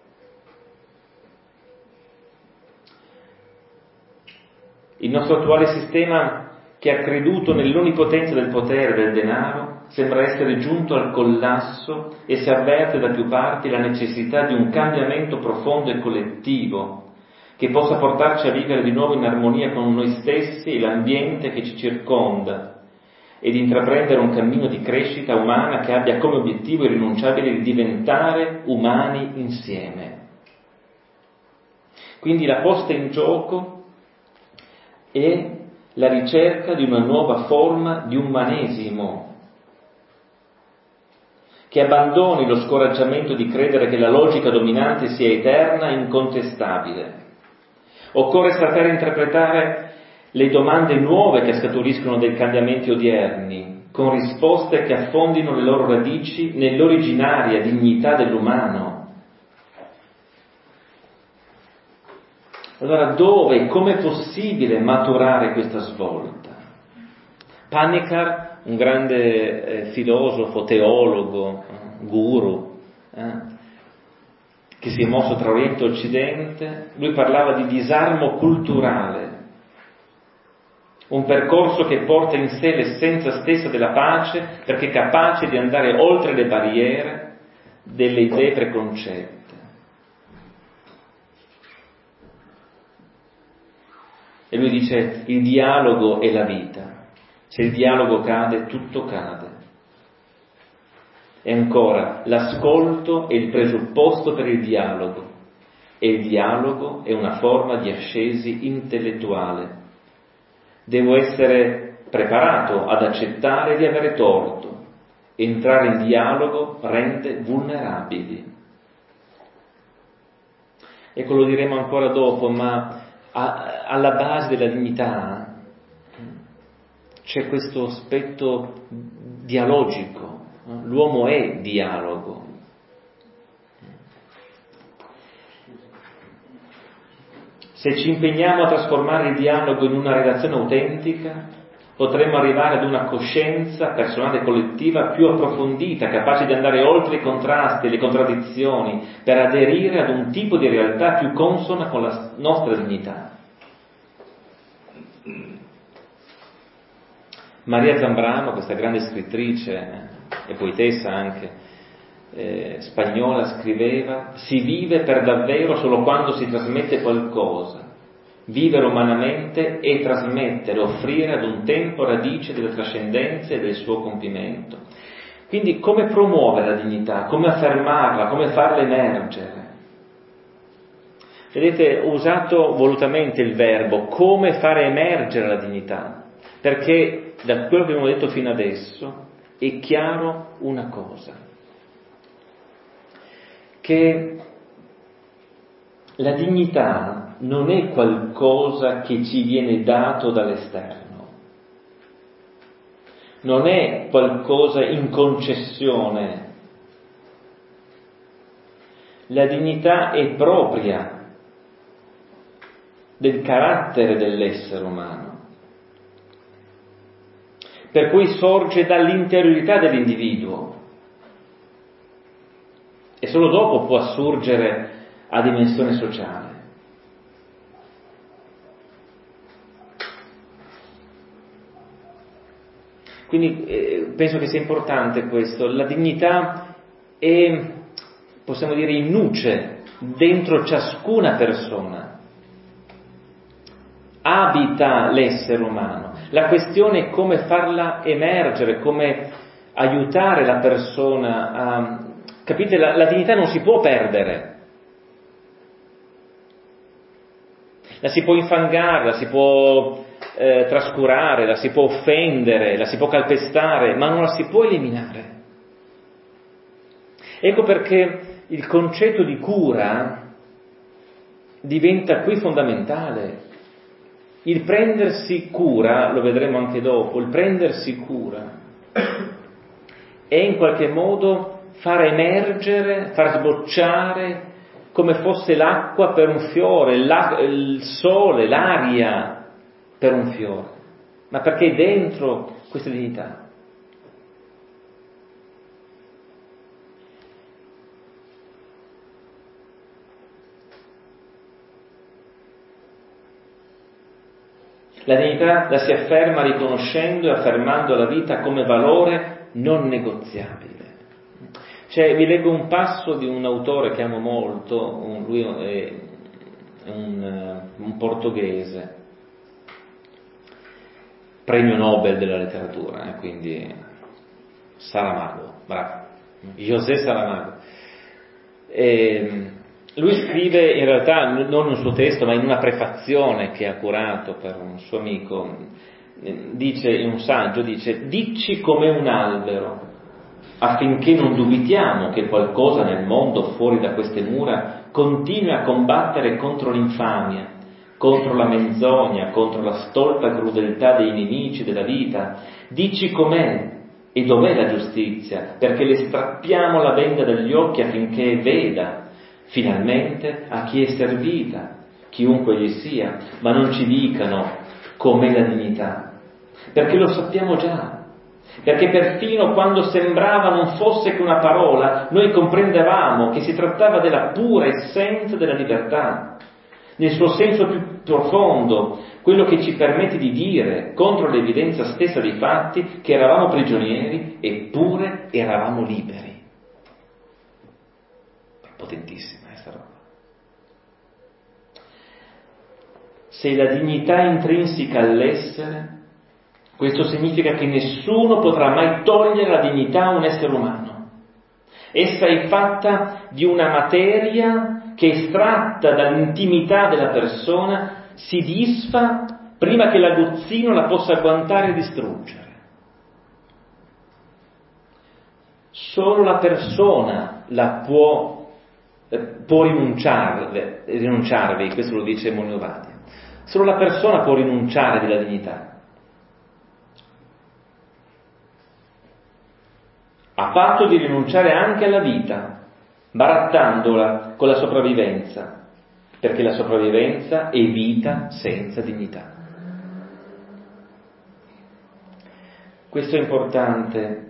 Il nostro attuale sistema, che ha creduto nell'onnipotenza del potere e del denaro, sembra essere giunto al collasso e si avverte da più parti la necessità di un cambiamento profondo e collettivo che possa portarci a vivere di nuovo in armonia con noi stessi e l'ambiente che ci circonda ed intraprendere un cammino di crescita umana che abbia come obiettivo irrinunciabile di diventare umani insieme. Quindi la posta in gioco è la ricerca di una nuova forma di umanesimo che abbandoni lo scoraggiamento di credere che la logica dominante sia eterna e incontestabile. Occorre saper interpretare le domande nuove che scaturiscono dai cambiamenti odierni, con risposte che affondino le loro radici nell'originaria dignità dell'umano. Allora, dove e come è possibile maturare questa svolta? Panikkar, un grande eh, filosofo, teologo, eh, guru, eh, che si è mosso tra Oriente e Occidente, lui parlava di disarmo culturale, un percorso che porta in sé l'essenza stessa della pace, perché è capace di andare oltre le barriere delle idee preconcette. E lui dice: il dialogo è la vita, se il dialogo cade, tutto cade. E ancora, l'ascolto è il presupposto per il dialogo, e il dialogo è una forma di ascesi intellettuale. Devo essere preparato ad accettare di avere torto. Entrare in dialogo rende vulnerabili. Ecco, lo diremo ancora dopo, ma a, alla base della dignità c'è questo aspetto dialogico. L'uomo è dialogo. Se ci impegniamo a trasformare il dialogo in una relazione autentica, potremo arrivare ad una coscienza personale e collettiva più approfondita, capace di andare oltre i contrasti e le contraddizioni, per aderire ad un tipo di realtà più consona con la nostra dignità. Maria Zambrano, questa grande scrittrice e poetessa anche eh, spagnola, scriveva: si vive per davvero solo quando si trasmette qualcosa. Vivere umanamente è trasmettere, offrire ad un tempo radice delle trascendenze e del suo compimento. Quindi come promuovere la dignità, come affermarla, come farla emergere? Vedete, ho usato volutamente il verbo come fare emergere la dignità, perché da quello che abbiamo detto fino adesso è chiaro una cosa, che la dignità non è qualcosa che ci viene dato dall'esterno, non è qualcosa in concessione. La dignità è propria del carattere dell'essere umano, per cui sorge dall'interiorità dell'individuo e solo dopo può assurgere a dimensione sociale. Quindi eh, penso che sia importante questo. La dignità è, possiamo dire, in nuce dentro ciascuna persona, abita l'essere umano. La questione è come farla emergere, come aiutare la persona a... Capite? La, la dignità non si può perdere. La si può infangare, la si può eh, trascurare, la si può offendere, la si può calpestare, ma non la si può eliminare. Ecco perché il concetto di cura diventa qui fondamentale. Il prendersi cura, lo vedremo anche dopo, il prendersi cura è in qualche modo far emergere, far sbocciare come fosse l'acqua per un fiore, il sole, l'aria, per un fiore, ma perché è dentro questa dignità. La dignità la si afferma riconoscendo e affermando la vita come valore non negoziabile. Cioè, vi leggo un passo di un autore che amo molto, un, lui è un, un portoghese, premio Nobel della letteratura, eh, quindi Saramago, bravo, José Saramago. E, lui scrive in realtà non un suo testo, ma in una prefazione che ha curato per un suo amico, dice in un saggio, dice: «Dicci com'è un albero, affinché non dubitiamo che qualcosa nel mondo fuori da queste mura continui a combattere contro l'infamia, contro la menzogna, contro la stolta crudeltà dei nemici della vita. Dicci com'è e dov'è la giustizia, perché le strappiamo la benda dagli occhi affinché veda finalmente a chi è servita, chiunque gli sia, ma non ci dicano com'è la dignità, perché lo sappiamo già. Perché perfino quando sembrava non fosse che una parola, noi comprendevamo che si trattava della pura essenza della libertà, nel suo senso più profondo, quello che ci permette di dire, contro l'evidenza stessa dei fatti, che eravamo prigionieri eppure eravamo liberi». Potentissima questa roba. Se la dignità è intrinseca all'essere, questo significa che nessuno potrà mai togliere la dignità a un essere umano. Essa è fatta di una materia che, estratta dall'intimità della persona, si disfa prima che l'aguzzino la possa agguantare e distruggere. Solo la persona la può, eh, può rinunciarle, rinunciarvi, questo lo dice Monovati. Solo la persona può rinunciare della dignità. A patto di rinunciare anche alla vita, barattandola con la sopravvivenza, perché la sopravvivenza è vita senza dignità. Questo è importante.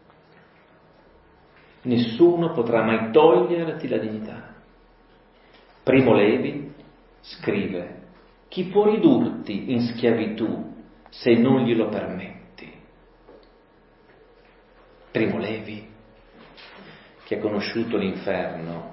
Nessuno potrà mai toglierti la dignità. Primo Levi scrive: chi può ridurti in schiavitù se non glielo permetti? Primo Levi, che ha conosciuto l'inferno.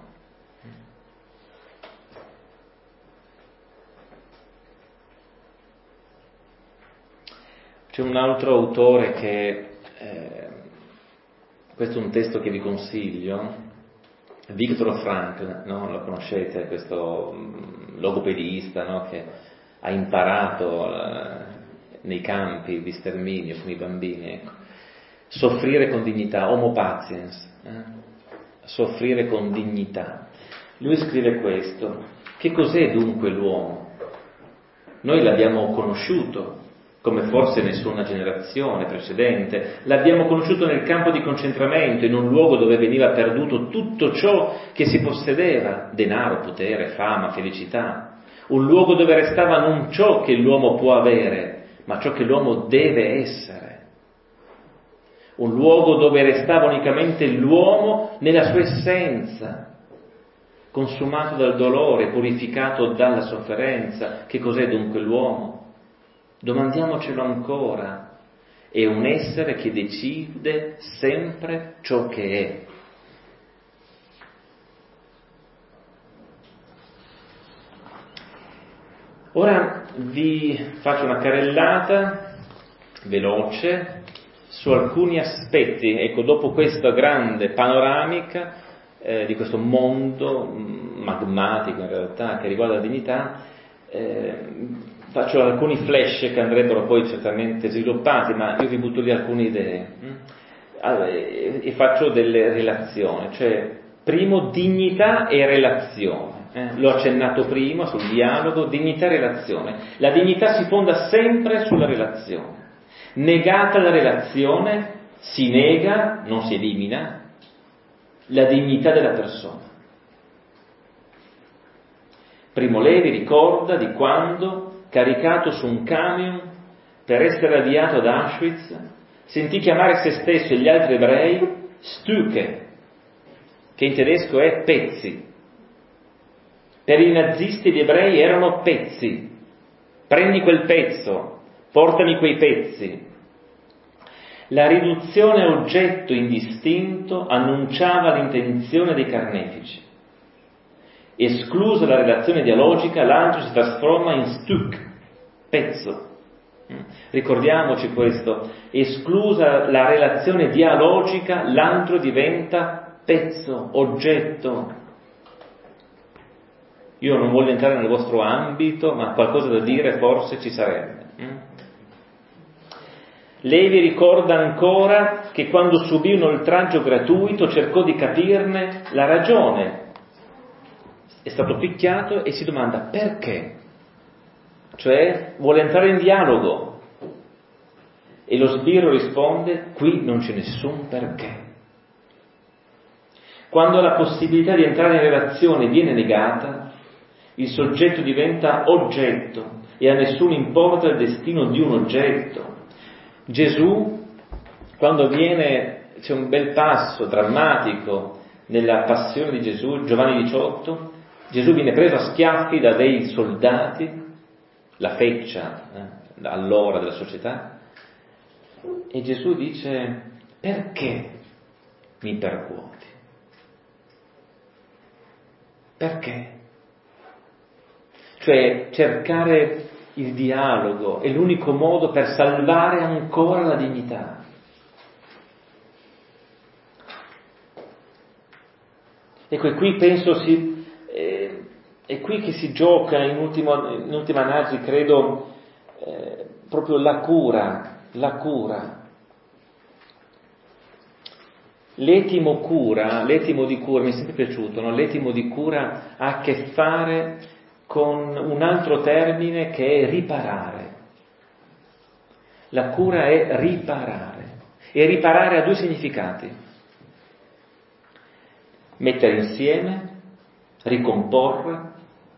C'è un altro autore che, eh, questo è un testo che vi consiglio, Viktor Frankl, no? Lo conoscete, questo logopedista, no? Che ha imparato eh, nei campi di sterminio con i bambini, ecco. Soffrire con dignità, homo patiens, eh? Soffrire con dignità. Lui scrive questo: che cos'è dunque l'uomo? Noi l'abbiamo conosciuto, come forse nessuna generazione precedente, l'abbiamo conosciuto nel campo di concentramento, in un luogo dove veniva perduto tutto ciò che si possedeva, denaro, potere, fama, felicità, un luogo dove restava non ciò che l'uomo può avere, ma ciò che l'uomo deve essere. Un luogo dove restava unicamente l'uomo nella sua essenza, consumato dal dolore, purificato dalla sofferenza. Che cos'è dunque l'uomo? Domandiamocelo ancora. È un essere che decide sempre ciò che è. Ora vi faccio una carrellata veloce su alcuni aspetti, ecco, dopo questa grande panoramica eh, di questo mondo magmatico in realtà che riguarda la dignità, eh, faccio alcuni flash che andrebbero poi certamente sviluppati, ma io vi butto lì alcune idee allora, e, e faccio delle relazioni, cioè primo dignità e relazione. Eh, l'ho accennato prima sul dialogo, dignità e relazione. La dignità si fonda sempre sulla relazione. Negata la relazione, si nega, non si elimina, la dignità della persona. Primo Levi ricorda di quando caricato su un camion per essere avviato ad Auschwitz, sentì chiamare se stesso e gli altri ebrei Stücke, che in tedesco è pezzi. Per i nazisti gli ebrei erano pezzi. Prendi quel pezzo, portami quei pezzi. La riduzione a oggetto indistinto annunciava l'intenzione dei carnefici. Esclusa la relazione dialogica, l'altro si trasforma in Stück, pezzo. Ricordiamoci questo, esclusa la relazione dialogica, l'altro diventa pezzo, oggetto. Io non voglio entrare nel vostro ambito, ma qualcosa da dire forse ci sarebbe. Levi ricorda ancora che quando subì un oltraggio gratuito cercò di capirne la ragione. È stato picchiato e si domanda perché? Cioè vuole entrare in dialogo. E lo sbirro risponde: qui non c'è nessun perché. Quando la possibilità di entrare in relazione viene negata, il soggetto diventa oggetto e a nessuno importa il destino di un oggetto. Gesù, quando viene, c'è un bel passo drammatico nella passione di Gesù, Giovanni diciotto, Gesù viene preso a schiaffi da dei soldati, la feccia eh, allora della società, e Gesù dice: perché mi percuoti? Perché? Cioè cercare il dialogo è l'unico modo per salvare ancora la dignità. Ecco, e qui penso si, eh, è qui che si gioca in, ultimo, in ultima analisi, credo, eh, proprio la cura, la cura. L'etimo cura, l'etimo di cura, mi è sempre piaciuto, no? L'etimo di cura ha a che fare con un altro termine che è riparare. La cura è riparare, e riparare ha due significati: mettere insieme, ricomporre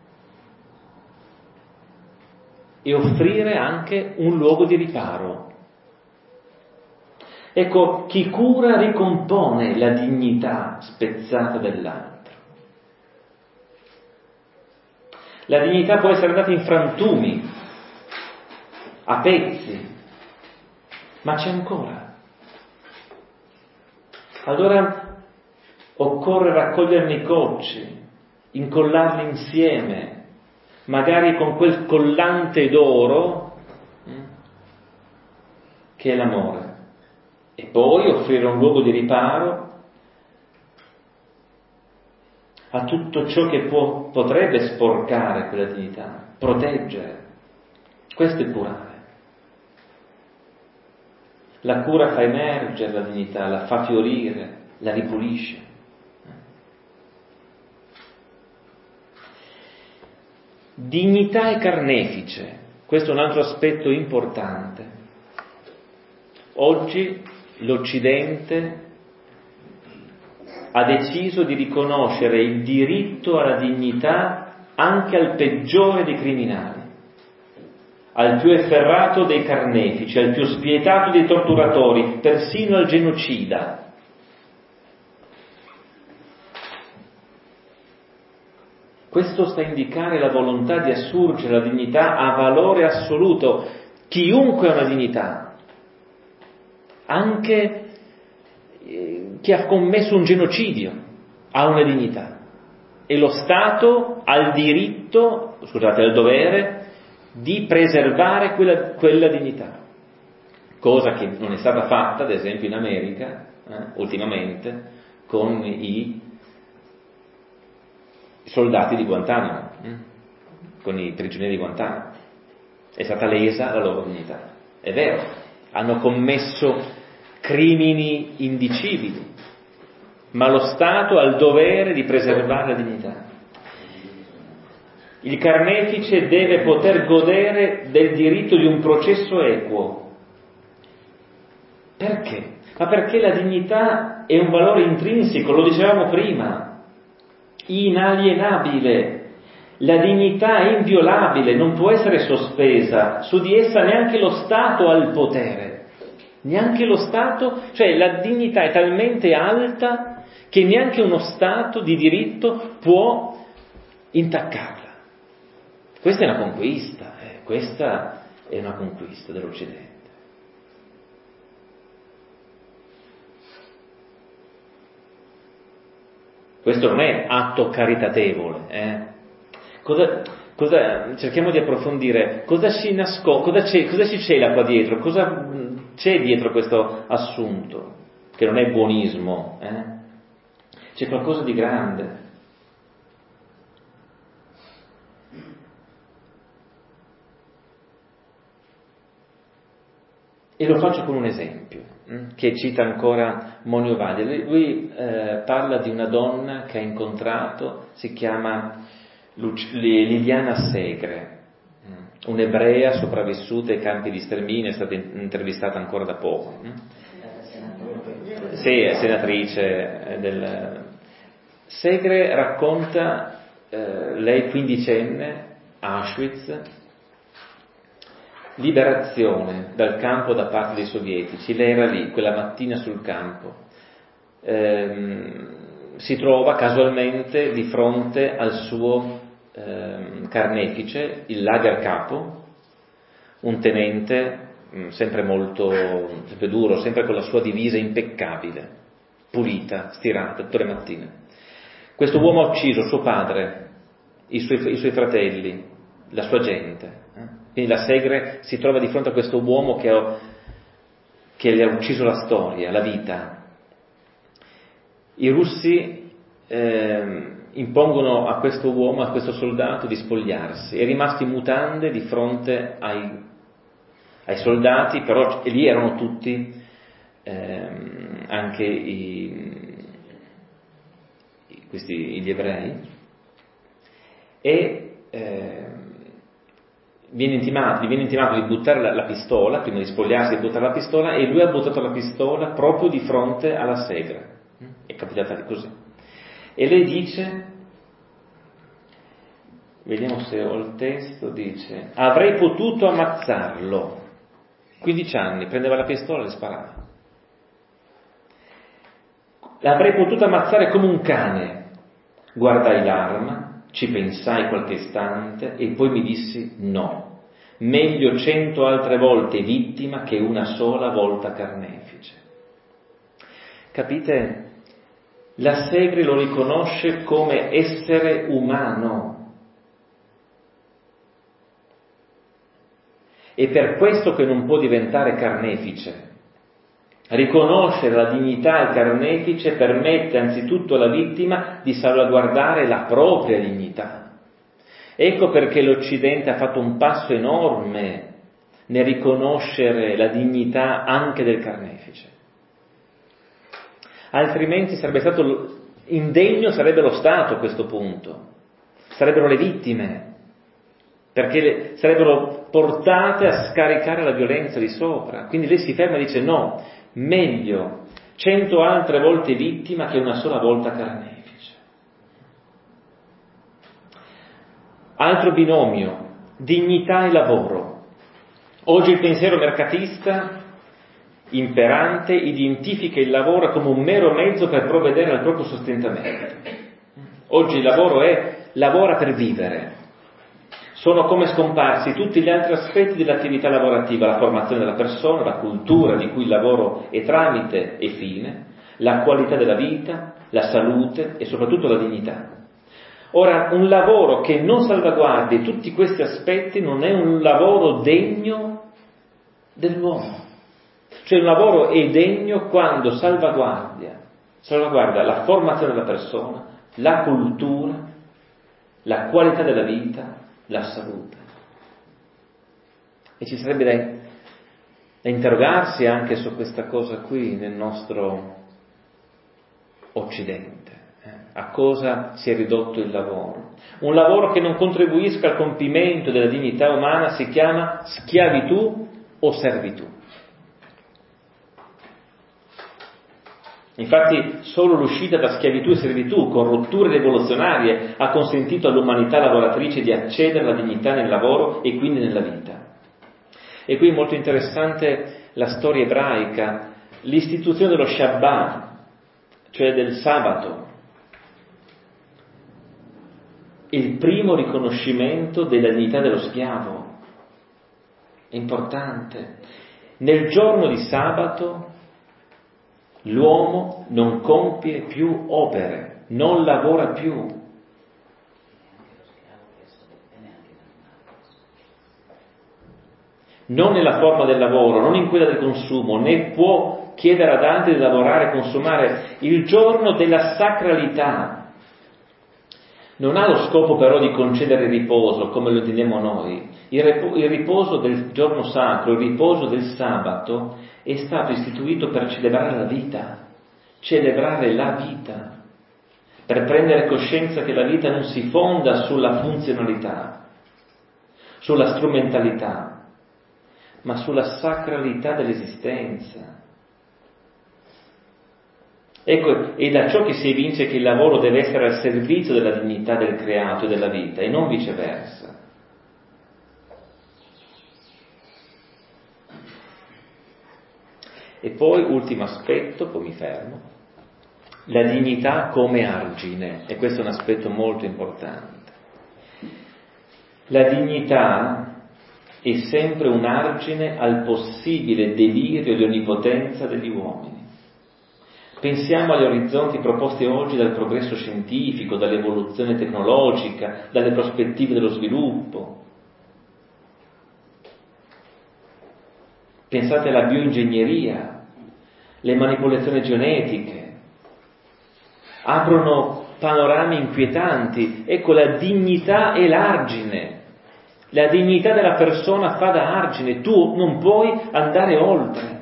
e offrire anche un luogo di riparo. Ecco, chi cura ricompone la dignità spezzata dell'altro. La dignità può essere andata in frantumi, a pezzi, ma c'è ancora. Allora occorre raccoglierne i cocci, incollarli insieme, magari con quel collante d'oro che è l'amore, e poi offrire un luogo di riparo a tutto ciò che può, potrebbe sporcare quella dignità, proteggere. Questo è curare. La cura fa emergere la dignità, la fa fiorire, la ripulisce. Dignità e carnefice, questo è un altro aspetto importante. Oggi l'Occidente ha deciso di riconoscere il diritto alla dignità anche al peggiore dei criminali, al più efferrato dei carnefici, al più spietato dei torturatori, persino al genocida. Questo sta a indicare la volontà di assurgere la dignità a valore assoluto. Chiunque ha una dignità, anche chi ha commesso un genocidio ha una dignità, e lo Stato ha il diritto, scusate, ha il dovere di preservare quella, quella dignità, cosa che non è stata fatta ad esempio in America eh, ultimamente con i soldati di Guantanamo, eh, con i prigionieri di Guantanamo. È stata lesa la loro dignità, è vero, hanno commesso crimini indicibili, ma lo Stato ha il dovere di preservare la dignità. Il carnefice deve poter godere del diritto di un processo equo. Perché? Ma perché la dignità è un valore intrinseco, lo dicevamo prima, inalienabile. La dignità è inviolabile, non può essere sospesa, su di essa neanche lo Stato ha il potere, neanche lo Stato, cioè la dignità è talmente alta che neanche uno Stato di diritto può intaccarla. Questa è una conquista, eh, questa è una conquista dell'Occidente. Questo non è atto caritatevole, eh? Cosa, cosa, cerchiamo di approfondire cosa ci nasconde, cosa, c'è, cosa ci cela qua dietro, cosa c'è dietro questo assunto, che non è buonismo, eh? C'è qualcosa di grande. E lo faccio con un esempio, hm, che cita ancora Monio Vaglia. Lui, lui eh, parla di una donna che ha incontrato, si chiama Luc- Liliana Segre, hm, un'ebrea sopravvissuta ai campi di sterminio, è stata intervistata ancora da poco. Hm. Sì, è senatrice del... Segre racconta, eh, lei quindicenne, Auschwitz, liberazione dal campo da parte dei sovietici. Lei era lì quella mattina sul campo, ehm, si trova casualmente di fronte al suo ehm, carnefice, il lagercapo, un tenente mh, sempre molto sempre duro, sempre con la sua divisa impeccabile, pulita, stirata tutte le mattine. Questo uomo ha ucciso suo padre, i suoi, i suoi fratelli, la sua gente. Quindi la Segre si trova di fronte a questo uomo che, ha, che le ha ucciso la storia, la vita. I russi eh, impongono a questo uomo, a questo soldato, di spogliarsi. È rimasto in mutande di fronte ai, ai soldati, però lì erano tutti eh, anche i, i, questi, gli ebrei. E eh, Viene intimato, gli viene intimato di buttare la, la pistola, prima di spogliarsi di buttare la pistola, e lui ha buttato la pistola proprio di fronte alla Segre. È capitata così. E lei dice, vediamo se ho il testo, dice: avrei potuto ammazzarlo. quindici anni, prendeva la pistola e le sparava. L'avrei potuto ammazzare come un cane. Guardai l'arma, ci pensai qualche istante e poi mi dissi no, meglio cento altre volte vittima che una sola volta carnefice. Capite? La Segre lo riconosce come essere umano. È per questo che non può diventare carnefice. Riconoscere la dignità al carnefice permette anzitutto alla vittima di salvaguardare la propria dignità. Ecco perché l'Occidente ha fatto un passo enorme nel riconoscere la dignità anche del carnefice. Altrimenti sarebbe stato indegno, sarebbe lo Stato a questo punto, sarebbero le vittime, perché le, sarebbero portate a scaricare la violenza di sopra. Quindi lei si ferma e dice no, meglio cento altre volte vittima che una sola volta carnefice. Altro binomio, dignità e lavoro. Oggi il pensiero mercatista imperante identifica il lavoro come un mero mezzo per provvedere al proprio sostentamento. Oggi il lavoro è lavora per vivere. Sono come scomparsi tutti gli altri aspetti dell'attività lavorativa, la formazione della persona, la cultura di cui il lavoro è tramite e fine, la qualità della vita, la salute e soprattutto la dignità. Ora, un lavoro che non salvaguardi tutti questi aspetti non è un lavoro degno dell'uomo. Cioè un lavoro è degno quando salvaguardia, salvaguarda la formazione della persona, la cultura, la qualità della vita, la salute. E ci sarebbe da, da interrogarsi anche su questa cosa qui nel nostro Occidente. Eh? A cosa si è ridotto il lavoro? Un lavoro che non contribuisca al compimento della dignità umana si chiama schiavitù o servitù. Infatti solo l'uscita da schiavitù e servitù, con rotture rivoluzionarie, ha consentito all'umanità lavoratrice di accedere alla dignità nel lavoro e quindi nella vita. E qui è molto interessante la storia ebraica, l'istituzione dello Shabbat, cioè del sabato, il primo riconoscimento della dignità dello schiavo. È importante. Nel giorno di sabato l'uomo non compie più opere, non lavora più. Non nella forma del lavoro, non in quella del consumo, né può chiedere ad altri di lavorare e consumare. Il giorno della sacralità non ha lo scopo però di concedere riposo, come lo intendiamo noi. Il, rep- il riposo del giorno sacro, il riposo del sabato, è stato istituito per celebrare la vita, celebrare la vita, per prendere coscienza che la vita non si fonda sulla funzionalità, sulla strumentalità, ma sulla sacralità dell'esistenza. Ecco, è da ciò che si evince che il lavoro deve essere al servizio della dignità del creato e della vita, e non viceversa. E poi, ultimo aspetto, poi mi fermo, la dignità come argine, e questo è un aspetto molto importante. La dignità è sempre un argine al possibile delirio di onnipotenza degli uomini. Pensiamo agli orizzonti proposti oggi dal progresso scientifico, dall'evoluzione tecnologica, dalle prospettive dello sviluppo. Pensate alla bioingegneria, le manipolazioni genetiche, aprono panorami inquietanti. Ecco, la dignità è l'argine, la dignità della persona fa da argine, tu non puoi andare oltre.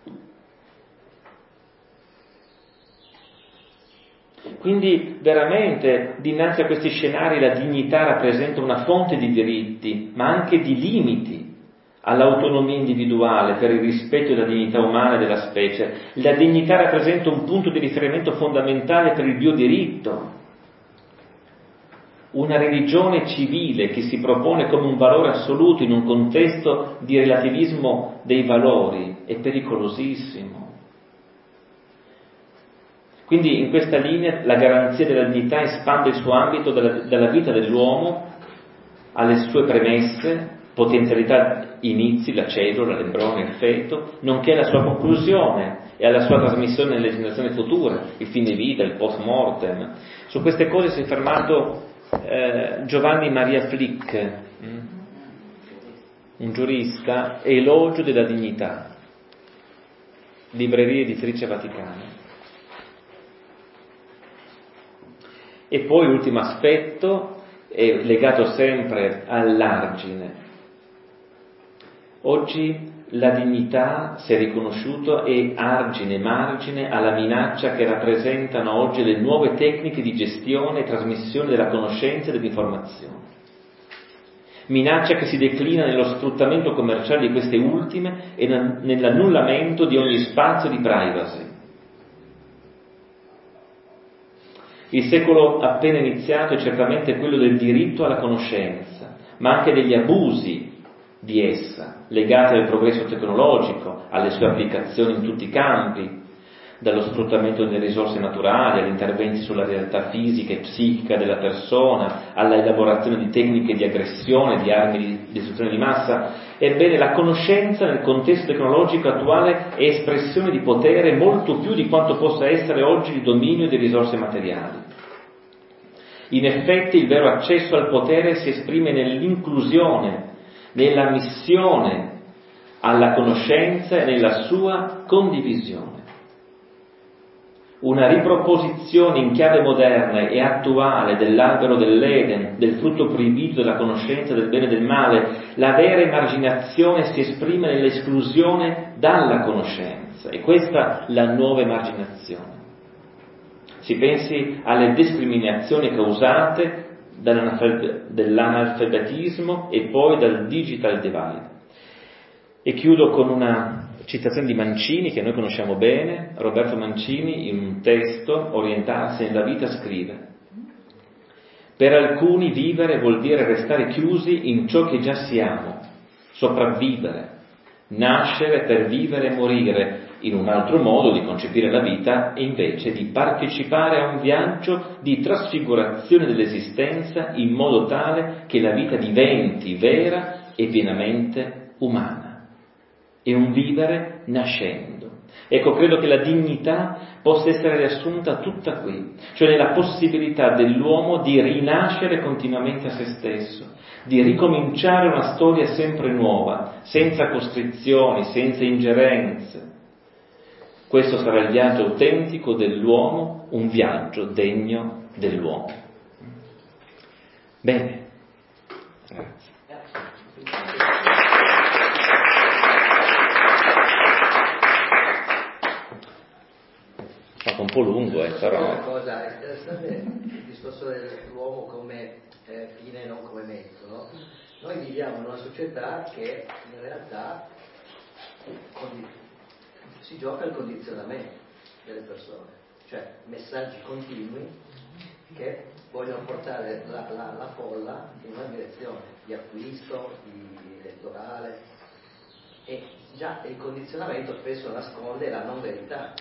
Quindi veramente dinanzi a questi scenari la dignità rappresenta una fonte di diritti, ma anche di limiti all'autonomia individuale per il rispetto della dignità umana e della specie. La dignità rappresenta un punto di riferimento fondamentale per il biodiritto. Una religione civile che si propone come un valore assoluto in un contesto di relativismo dei valori è pericolosissimo. Quindi in questa linea la garanzia della dignità espande il suo ambito dalla, dalla vita dell'uomo alle sue premesse, potenzialità, inizi, la cellula, l'embrione, il feto, nonché alla sua conclusione e alla sua trasmissione nelle generazioni future, il fine vita, il post mortem. Su queste cose si è fermato eh, Giovanni Maria Flick, un giurista, Elogio della dignità, libreria editrice Vaticana. E poi l'ultimo aspetto è legato sempre all'argine. Oggi la dignità, se riconosciuto, è argine, margine alla minaccia che rappresentano oggi le nuove tecniche di gestione e trasmissione della conoscenza e dell'informazione. Minaccia che si declina nello sfruttamento commerciale di queste ultime e nell'annullamento di ogni spazio di privacy. Il secolo appena iniziato è certamente quello del diritto alla conoscenza, ma anche degli abusi di essa, legati al progresso tecnologico, alle sue applicazioni in tutti i campi, dallo sfruttamento delle risorse naturali, agli interventi sulla realtà fisica e psichica della persona, alla elaborazione di tecniche di aggressione, di armi di distruzione di massa. Ebbene, la conoscenza nel contesto tecnologico attuale è espressione di potere molto più di quanto possa essere oggi il dominio di risorse materiali. In effetti il vero accesso al potere si esprime nell'inclusione, nella missione alla conoscenza e nella sua condivisione. Una riproposizione in chiave moderna e attuale dell'albero dell'Eden, del frutto proibito della conoscenza del bene e del male. La vera emarginazione si esprime nell'esclusione dalla conoscenza, e questa è la nuova emarginazione. Si pensi alle discriminazioni causate dall'analfabetismo e poi dal digital divide. E chiudo con una citazione di Mancini, che noi conosciamo bene. Roberto Mancini, in un testo, Orientarsi nella vita, scrive: per alcuni vivere vuol dire restare chiusi in ciò che già siamo, sopravvivere, nascere per vivere e morire. In un altro modo di concepire la vita è invece di partecipare a un viaggio di trasfigurazione dell'esistenza in modo tale che la vita diventi vera e pienamente umana. È un vivere nascendo. Ecco, credo che la dignità possa essere riassunta tutta qui, cioè nella possibilità dell'uomo di rinascere continuamente a se stesso, di ricominciare una storia sempre nuova, senza costrizioni, senza ingerenze. Questo sarà il viaggio autentico dell'uomo, un viaggio degno dell'uomo. Bene. Grazie. Fatto un po' lungo, eh, però. Una cosa interessante è il discorso dell'uomo come eh, fine e non come mezzo, no? Noi viviamo in una società che in realtà condi- si gioca il condizionamento delle persone, cioè messaggi continui che vogliono portare la, la, la folla in una direzione di acquisto, di elettorale, e già il condizionamento spesso nasconde la non verità.